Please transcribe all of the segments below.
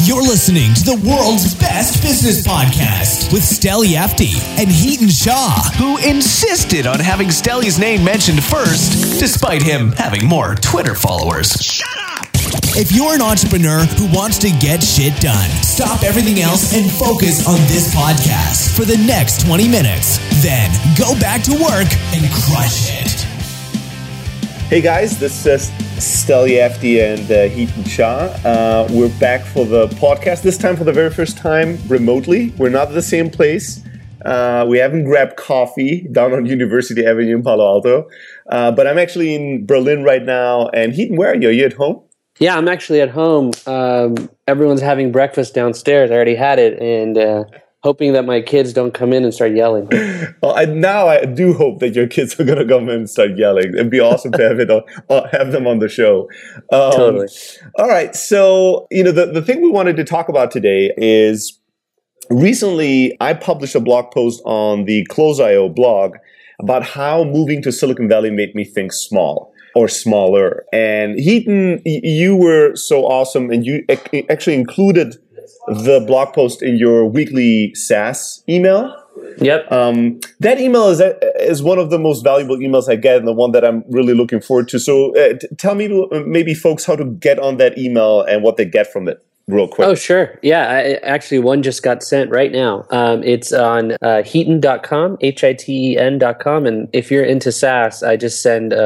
You're listening to the world's best business podcast with Steli Efti and Heaton Shaw, who insisted on having Steli's name mentioned first, despite him having more Twitter followers. Shut up! If you're an entrepreneur who wants to get shit done, stop everything else and focus on this podcast for the next 20 minutes. Then go back to work and crush it. Hey guys, this is Steli Efti and Heaton Shaw. We're back for the podcast, this time for the very first time remotely. We're not at the same place. We haven't grabbed coffee down on University Avenue in Palo Alto. But I'm actually in Berlin right now. And Heaton, where are you? Are you at home? Yeah, I'm actually at home. Everyone's having breakfast downstairs. I already had it, and hoping that my kids don't come in and start yelling. Well, I do hope that your kids are going to come in and start yelling. It'd be awesome to have them on the show. Totally. All right. So, the thing we wanted to talk about today is recently I published a blog post on the Close.io blog about how moving to Silicon Valley made me think small or smaller. And Heaton, you were so awesome, and you actually included the blog post in your weekly SaaS email. Yep. That email is one of the most valuable emails I get, and the one that I'm really looking forward to. So tell me, maybe folks, how to get on that email and what they get from it real quick. Oh, sure. Yeah, actually, one just got sent right now. It's on Heaton.com, HITEN.com. And if you're into SaaS, I just send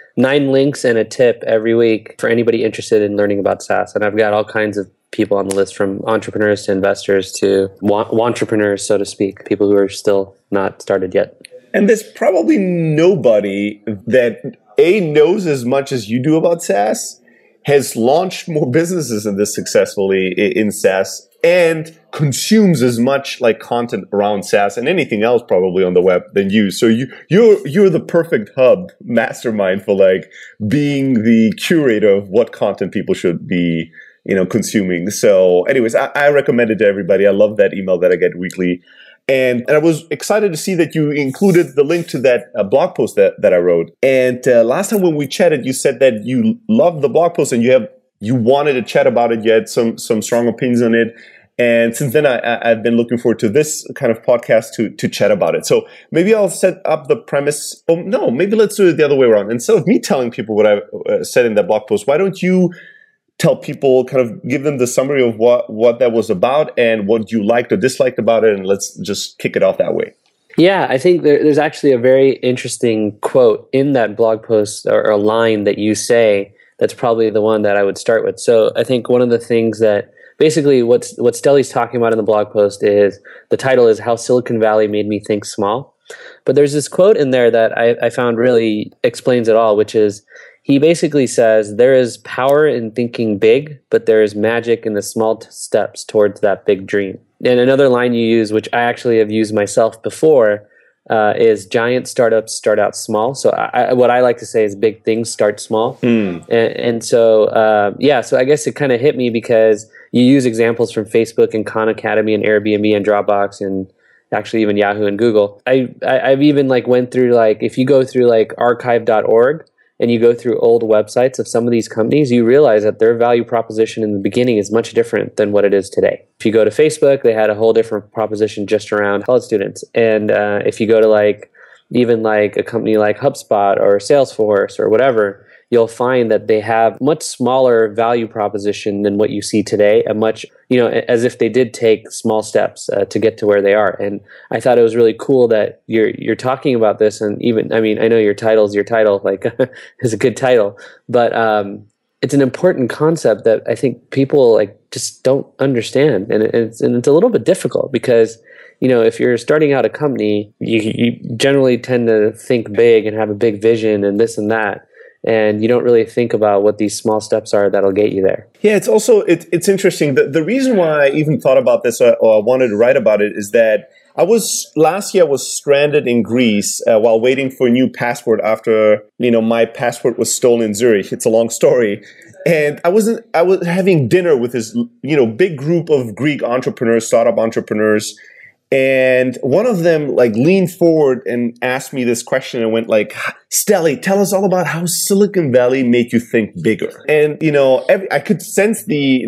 9 links and a tip every week for anybody interested in learning about SaaS. And I've got all kinds of people on the list, from entrepreneurs to investors to entrepreneurs, so to speak, people who are still not started yet. And there's probably nobody that knows as much as you do about SaaS, has launched more businesses in this successfully in SaaS, and consumes as much like content around SaaS and anything else probably on the web than you. So you're the perfect hub mastermind for like being the curator of what content people should be consuming. So anyways, I recommend it to everybody. I love that email that I get weekly. And I was excited to see that you included the link to that blog post that I wrote. And last time when we chatted, you said that you loved the blog post and you wanted to chat about it. You had some strong opinions on it. And since then, I've been looking forward to this kind of podcast to chat about it. So maybe I'll set up the premise. Oh, no, maybe let's do it the other way around. Instead of me telling people what I said in that blog post, why don't you tell people, kind of give them the summary of what that was about and what you liked or disliked about it, and let's just kick it off that way. Yeah, I think there's actually a very interesting quote in that blog post, or a line that you say that's probably the one that I would start with. So I think one of the things that basically what Steli's talking about in the blog post is, the title is How Silicon Valley Made Me Think Small. But there's this quote in there that I found really explains it all, which is, he basically says, there is power in thinking big, but there is magic in the small steps towards that big dream. And another line you use, which I actually have used myself before, is giant startups start out small. So what I like to say is big things start small. And so I guess it kind of hit me because you use examples from Facebook and Khan Academy and Airbnb and Dropbox and actually even Yahoo and Google. I've even went through, if you go through archive.org, and you go through old websites of some of these companies, you realize that their value proposition in the beginning is much different than what it is today. If you go to Facebook, they had a whole different proposition just around college students. And if you go to even a company like HubSpot or Salesforce or whatever, you'll find that they have much smaller value proposition than what you see today, a much, as if they did take small steps to get to where they are. And I thought it was really cool that you're talking about this. And even, I know your title, is a good title, but it's an important concept that I think people just don't understand. And it's a little bit difficult because, if you're starting out a company, you generally tend to think big and have a big vision and this and that. And you don't really think about what these small steps are that'll get you there. Yeah, it's also, it's interesting. The reason why I even thought about this or I wanted to write about it is that last year I was stranded in Greece while waiting for a new passport after, my passport was stolen in Zurich. It's a long story. And I was having dinner with this, big group of Greek entrepreneurs, startup entrepreneurs. And one of them like leaned forward and asked me this question and went like, Stelly, tell us all about how Silicon Valley made you think bigger. And, I could sense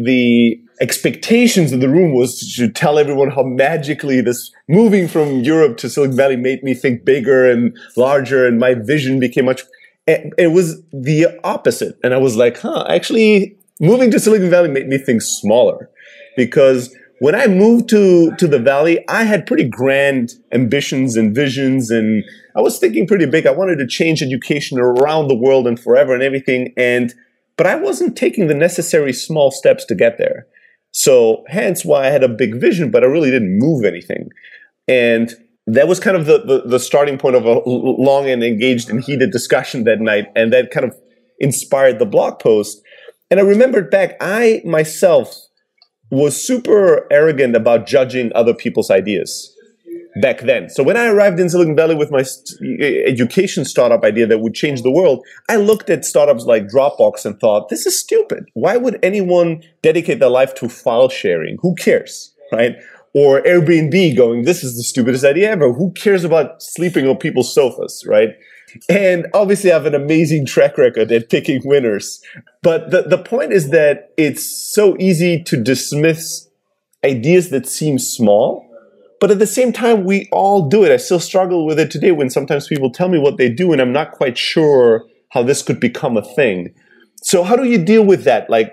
the expectations in the room was to tell everyone how magically this moving from Europe to Silicon Valley made me think bigger and larger, and my vision became much. It was the opposite. And I was like, actually, moving to Silicon Valley made me think smaller, because when I moved to the Valley, I had pretty grand ambitions and visions, and I was thinking pretty big. I wanted to change education around the world and forever and everything. But I wasn't taking the necessary small steps to get there. So hence why I had a big vision, but I really didn't move anything. And that was kind of the starting point of a long and engaged and heated discussion that night. And that kind of inspired the blog post. And I remembered back, I myself was super arrogant about judging other people's ideas back then. So when I arrived in Silicon Valley with my education startup idea that would change the world, I looked at startups like Dropbox and thought, this is stupid. Why would anyone dedicate their life to file sharing? Who cares, right? Or Airbnb going, this is the stupidest idea ever. Who cares about sleeping on people's sofas, right? And obviously I have an amazing track record at picking winners. But the point is that it's so easy to dismiss ideas that seem small. But at the same time, we all do it. I still struggle with it today when sometimes people tell me what they do and I'm not quite sure how this could become a thing. So how do you deal with that? Like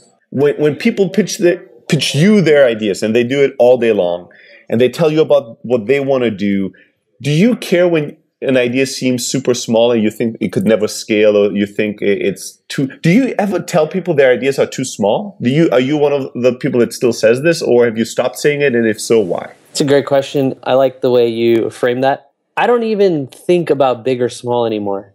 when people pitch you their ideas, and they do it all day long, and they tell you about what they want to do you care when an idea seems super small and you think it could never scale, or you think it's too... Do you ever tell people their ideas are too small? Are you one of the people that still says this, or have you stopped saying it, and if so, why? It's a great question. I like the way you frame that. I don't even think about big or small anymore.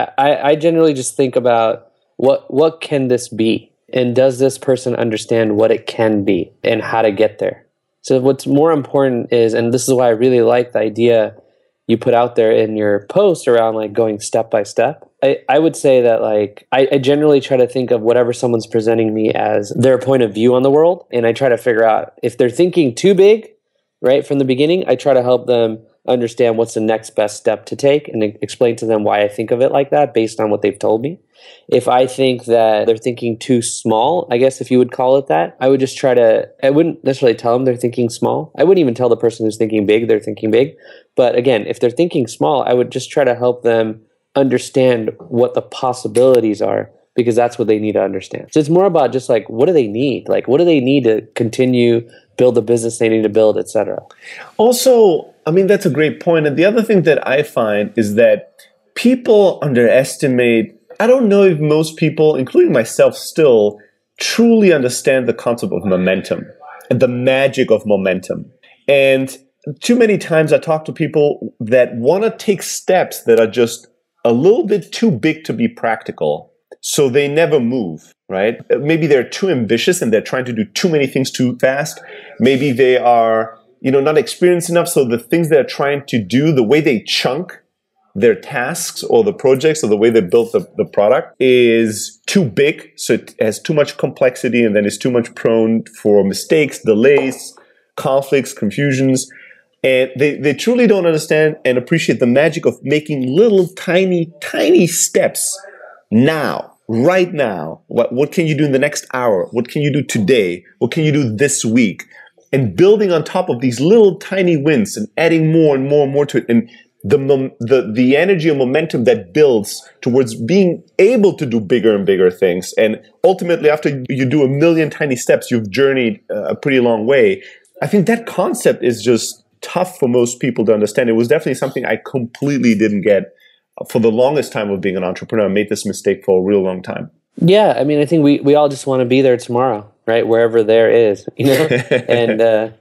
I generally just think about what can this be? And does this person understand what it can be and how to get there? So what's more important is, and this is why I really like the idea you put out there in your post around like going step by step. I would say that like I generally try to think of whatever someone's presenting me as their point of view on the world. And I try to figure out if they're thinking too big, right, from the beginning, I try to help them understand what's the next best step to take and explain to them why I think of it like that based on what they've told me. If I think that they're thinking too small, I guess if you would call it that, I would just I wouldn't necessarily tell them they're thinking small. I wouldn't even tell the person who's thinking big they're thinking big. But again, if they're thinking small, I would just try to help them understand what the possibilities are, because that's what they need to understand. So it's more about just like, what do they need? Like, what do they need to continue, build the business they need to build, et cetera? Also, I mean, that's a great point. And the other thing that I find is that people underestimate, I don't know if most people, including myself still, truly understand the concept of momentum and the magic of momentum. And too many times I talk to people that want to take steps that are just a little bit too big to be practical, so they never move, right? Maybe they're too ambitious and they're trying to do too many things too fast. Maybe they are, not experienced enough, so the things they're trying to do, the way they chunk their tasks or the projects or the way they built the product is too big, so it has too much complexity and then is too much prone for mistakes, delays, conflicts, confusions. And they truly don't understand and appreciate the magic of making little tiny, tiny steps now, right now. What can you do in the next hour? What can you do today? What can you do this week? And building on top of these little tiny wins and adding more and more and more to it. And the energy and momentum that builds towards being able to do bigger and bigger things. And ultimately, after you do a million tiny steps, you've journeyed a pretty long way. I think that concept is just tough for most people to understand. It was definitely something I completely didn't get for the longest time of being an entrepreneur. I made this mistake for a real long time. Yeah, I mean, I think we all just want to be there tomorrow, right? Wherever there is, and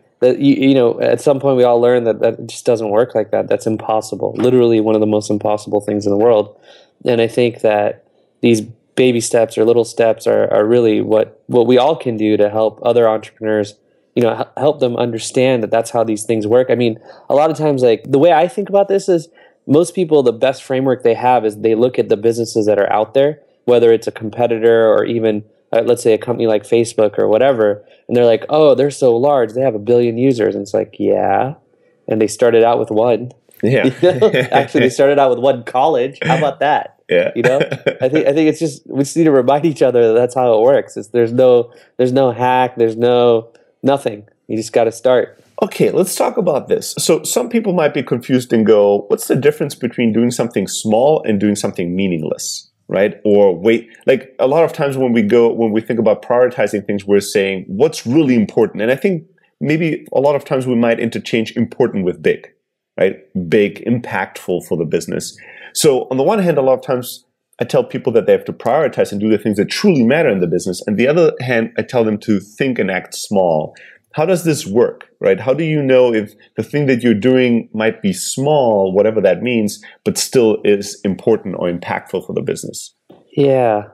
at some point we all learn that it just doesn't work like that. That's impossible. Literally one of the most impossible things in the world. And I think that these baby steps or little steps are really what we all can do to help other entrepreneurs, help them understand that that's how these things work. I mean, a lot of times, like the way I think about this is most people, the best framework they have is they look at the businesses that are out there, whether it's a competitor or even let's say a company like Facebook or whatever, and they're like, oh, they're so large, they have 1 billion users. And it's like, yeah, and they started out with one. Yeah. Actually, they started out with one college. How about that? Yeah. I think it's just, we just need to remind each other that that's how it works. There's no hack. There's nothing. You just got to start. Okay, let's talk about this. So some people might be confused and go, what's the difference between doing something small and doing something meaningless, right? Or wait, like a lot of times when we think about prioritizing things, we're saying what's really important. And I think maybe a lot of times we might interchange important with big, right? Big, impactful for the business. So on the one hand, a lot of times I tell people that they have to prioritize and do the things that truly matter in the business. And the other hand, I tell them to think and act small. How does this work, right? How do you know if the thing that you're doing might be small, whatever that means, but still is important or impactful for the business? Yeah.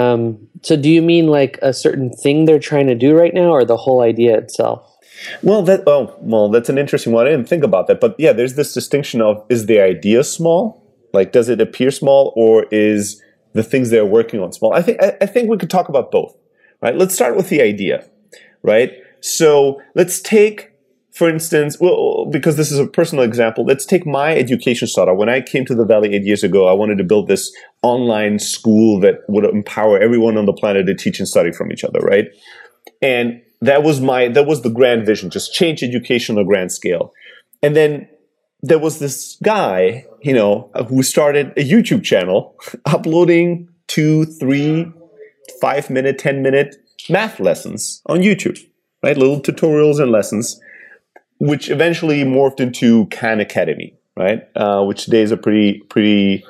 So do you mean like a certain thing they're trying to do right now, or the whole idea itself? Well, that's an interesting one. I didn't think about that. But yeah, there's this distinction of, is the idea small? Like, does it appear small, or is the things they're working on small? I think we could talk about both, right? Let's start with the idea, right? So let's take, for instance, well, because this is a personal example, let's take my education startup. When I came to the Valley 8 years ago, I wanted to build this online school that would empower everyone on the planet to teach and study from each other, right? And that was the grand vision, just change education on a grand scale. And then there was this guy, who started a YouTube channel uploading 2, 3, 5-minute, 10-minute math lessons on YouTube. Right, little tutorials and lessons, which eventually morphed into Khan Academy, right? Which today is a pretty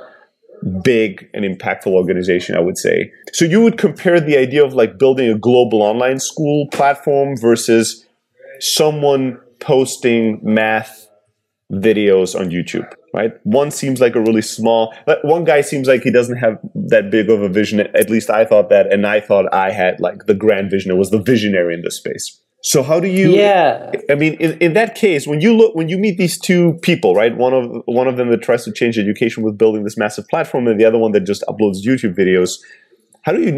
big and impactful organization, I would say. So you would compare the idea of like building a global online school platform versus someone posting math videos on YouTube, right? One seems like a really small, one guy seems like he doesn't have that big of a vision. At least I thought that, and I thought I had like the grand vision. It was the visionary in this space. So how do you? Yeah. I mean, in that case, when you meet these two people, right? One of them that tries to change education with building this massive platform, and the other one that just uploads YouTube videos. How do you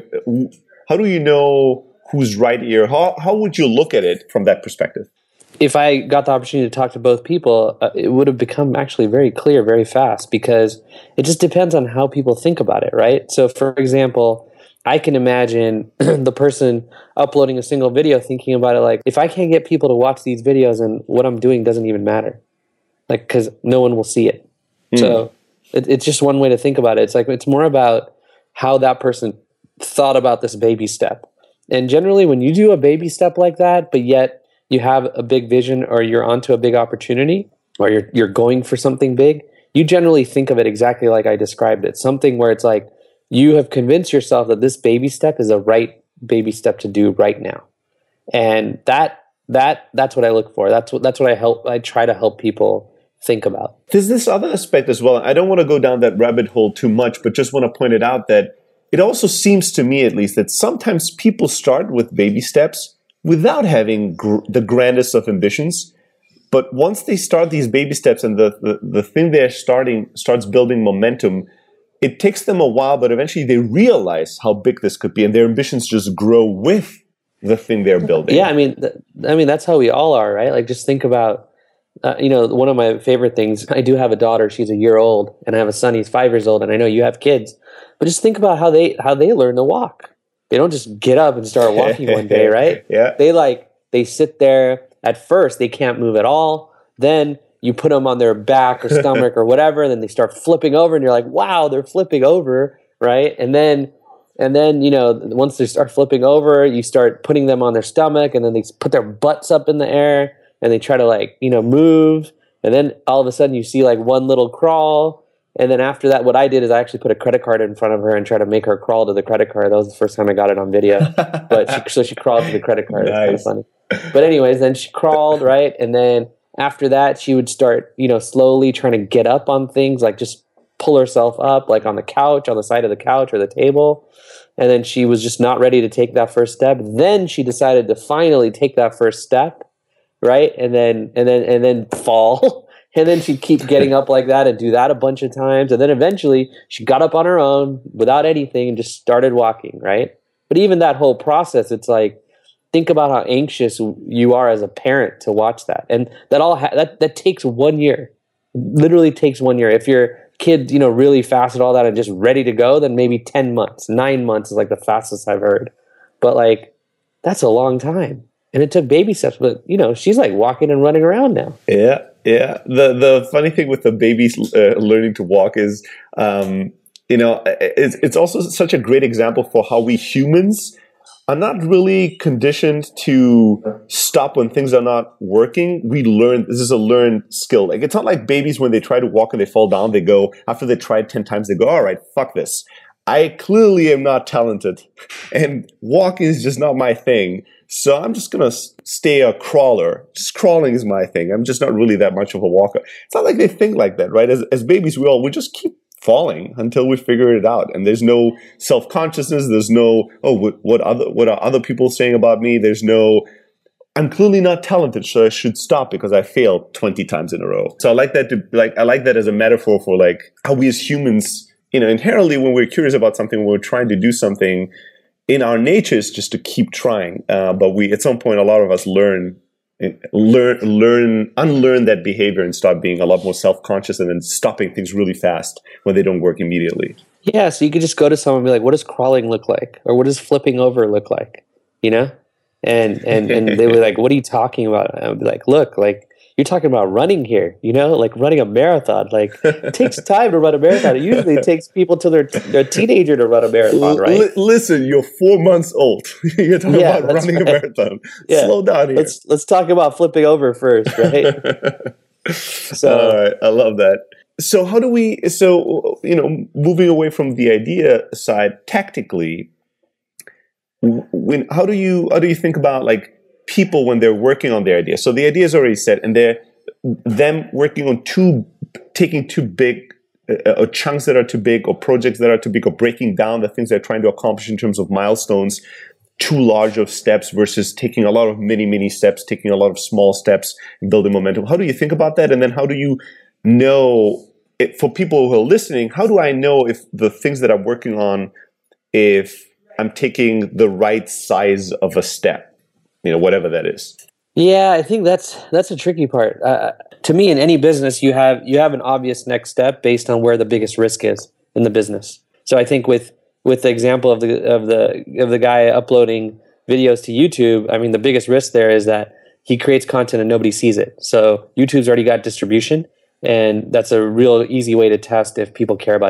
know who's right here? How would you look at it from that perspective? If I got the opportunity to talk to both people, it would have become actually very clear very fast, because it just depends on how people think about it, right? So, for example, I can imagine the person uploading a single video thinking about it like, if I can't get people to watch these videos, then what I'm doing doesn't even matter, like, because no one will see it. So it's just one way to think about it. It's like, it's more about how that person thought about this baby step. And generally, when you do a baby step like that, but yet you have a big vision, or you're onto a big opportunity, or you're going for something big, you generally think of it exactly like I described it. Something where it's like, you have convinced yourself that this baby step is a right baby step to do right now. And that's what I look for. That's what I try to help people think about. There's this other aspect as well. I don't want to go down that rabbit hole too much, but just want to point it out that it also seems to me, at least, that sometimes people start with baby steps without having the grandest of ambitions. But once they start these baby steps and the thing they're starting starts building momentum, it takes them a while, but eventually they realize how big this could be, and their ambitions just grow with the thing they're building. Yeah, I mean, that's how we all are, right? Like, just think about, one of my favorite things. I do have a daughter; she's a year old, and I have a son; he's 5 years old. And I know you have kids, but just think about how they learn to walk. They don't just get up and start walking one day, right? Yeah. They sit there. At first, they can't move at all. Then you put them on their back or stomach or whatever, and then they start flipping over, and you're like, wow, they're flipping over, right? And then, once they start flipping over, you start putting them on their stomach, and then they put their butts up in the air, and they try to move. And then all of a sudden you see like one little crawl. And then after that, what I did is I actually put a credit card in front of her and try to make her crawl to the credit card. That was the first time I got it on video. So she crawled to the credit card. Nice. It's kind of funny. But anyways, then she crawled, right? And then after that, she would start, slowly trying to get up on things, like just pull herself up, like on the couch, on the side of the couch or the table. And then she was just not ready to take that first step. Then she decided to finally take that first step, right? And then fall. And then she'd keep getting up like that and do that a bunch of times. And then eventually she got up on her own without anything and just started walking, right? But even that whole process, it's like, think about how anxious you are as a parent to watch that. And that takes 1 year. Literally takes 1 year. If your kid, really fast at all that and just ready to go, then maybe 10 months, 9 months is like the fastest I've heard. But like, that's a long time. And it took baby steps, but she's like walking and running around now. Yeah. The funny thing with the babies learning to walk is, it's also such a great example for how we humans are not really conditioned to stop when things are not working. We learn, this is a learned skill. Like, it's not like babies when they try to walk and they fall down, they go, after they tried 10 times, they go, all right, fuck this. I clearly am not talented and walking is just not my thing. So I'm just going to stay a crawler. Just crawling is my thing. I'm just not really that much of a walker. It's not like they think like that, right? As babies, we just keep falling until we figure it out. And there's no self-consciousness. There's no, what are other people saying about me? There's no, I'm clearly not talented, so I should stop because I failed 20 times in a row. So I like that as a metaphor for like how we as humans, inherently when we're curious about something, when we're trying to do something, in our nature is just to keep trying. But at some point, a lot of us unlearn that behavior and start being a lot more self-conscious and then stopping things really fast when they don't work immediately. Yeah, so you could just go to someone and be like, what does crawling look like? Or what does flipping over look like? And they were like, what are you talking about? And I would be like, look, like, you're talking about running here, like running a marathon. Like, it takes time to run a marathon. It usually takes people till they're a teenager to run a marathon, right? Listen, you're 4 months old. You're talking about running a marathon. Yeah. Slow down here. Let's talk about flipping over first, right? All right, I love that. So how do we? So moving away from the idea side, tactically, how do you think about like people when they're working on their idea? So the idea is already set, and they're them working on taking too big or chunks that are too big, or projects that are too big, or breaking down the things they're trying to accomplish in terms of milestones, too large of steps versus taking a lot of mini steps, taking a lot of small steps and building momentum. How do you think about that? And then how do you know, for people who are listening, how do I know if the things that I'm working on, if I'm taking the right size of a step? Whatever that is. Yeah, I think that's a tricky part. To me, in any business, you have an obvious next step based on where the biggest risk is in the business. So I think with the example of the guy uploading videos to YouTube, I mean, the biggest risk there is that he creates content and nobody sees it. So YouTube's already got distribution, and that's a real easy way to test if people care about